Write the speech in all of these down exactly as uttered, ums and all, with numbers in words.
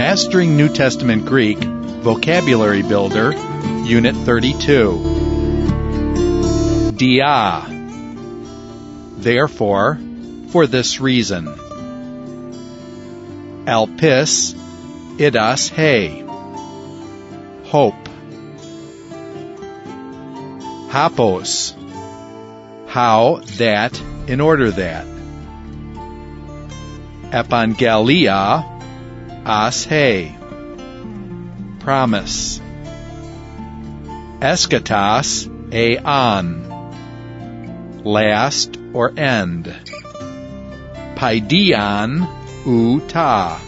Mastering New Testament Greek, Vocabulary Builder, Unit thirty-two. Dia. Therefore, for this reason. Elpis, idas he. Hope. Hapos. How, that, in order that. Epangelia, as he. Promise. Eschatos, aeon. Last or end. Paideon, ou ta.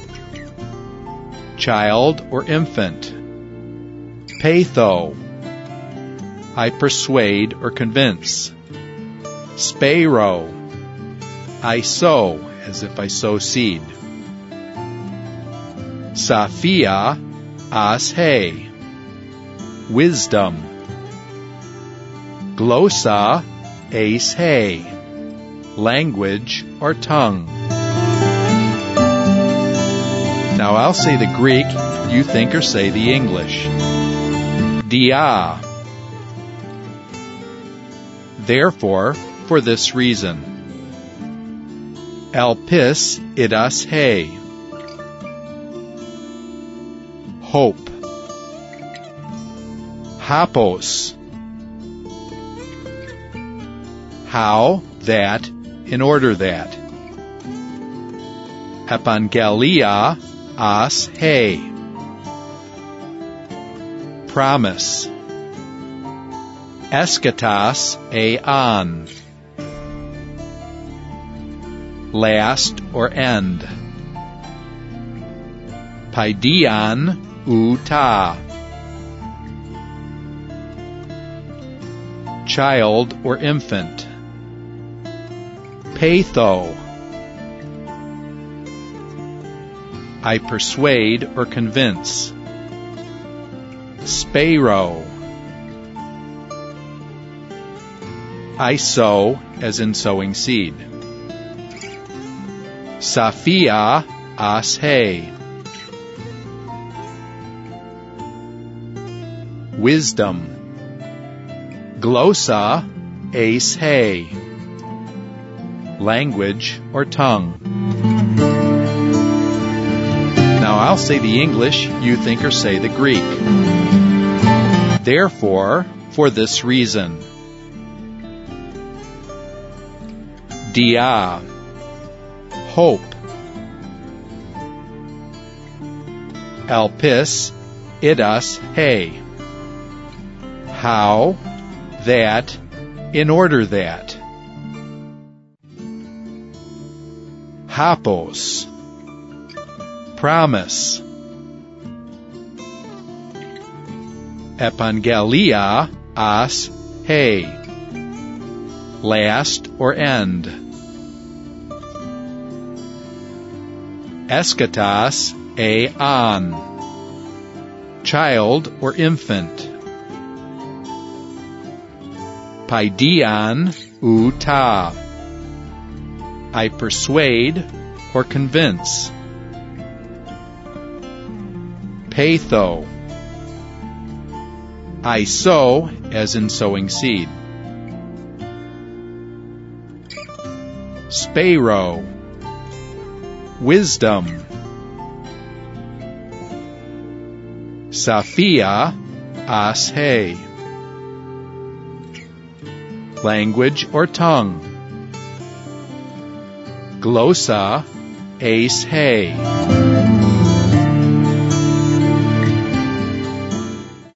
Child or infant. Peitho. I persuade or convince. Spero. I sow, as if I sow seed. Sophia, as he. Wisdom. Glossa, as he. Language or tongue. Now I'll say the Greek, you think or say the English. Dia. Therefore, for this reason. Elpis, idas he. Hope. Hapos. How, that, in order that. Epangelia, as he. Promise. Eschatos, aeon. Last or end. Paideon, ou ta. Child or infant. Peitho. I persuade or convince. Spero. I sow, as in sowing seed. Sophia, as he. Wisdom. Glossa, as he. Language or tongue. Now I'll say the English, you think or say the Greek. Therefore, for this reason. Dia. Hope. Elpis, idas he. How, that, in order that. Hapos. Promise. Epangelia, as he. Last or end. Eschatos, aeon. Child or infant. Paideon, ou ta. I persuade or convince. Peitho. I sow, as in sowing seed. Spero. Wisdom. Sophia, as he. Language or tongue. Glossa, as he.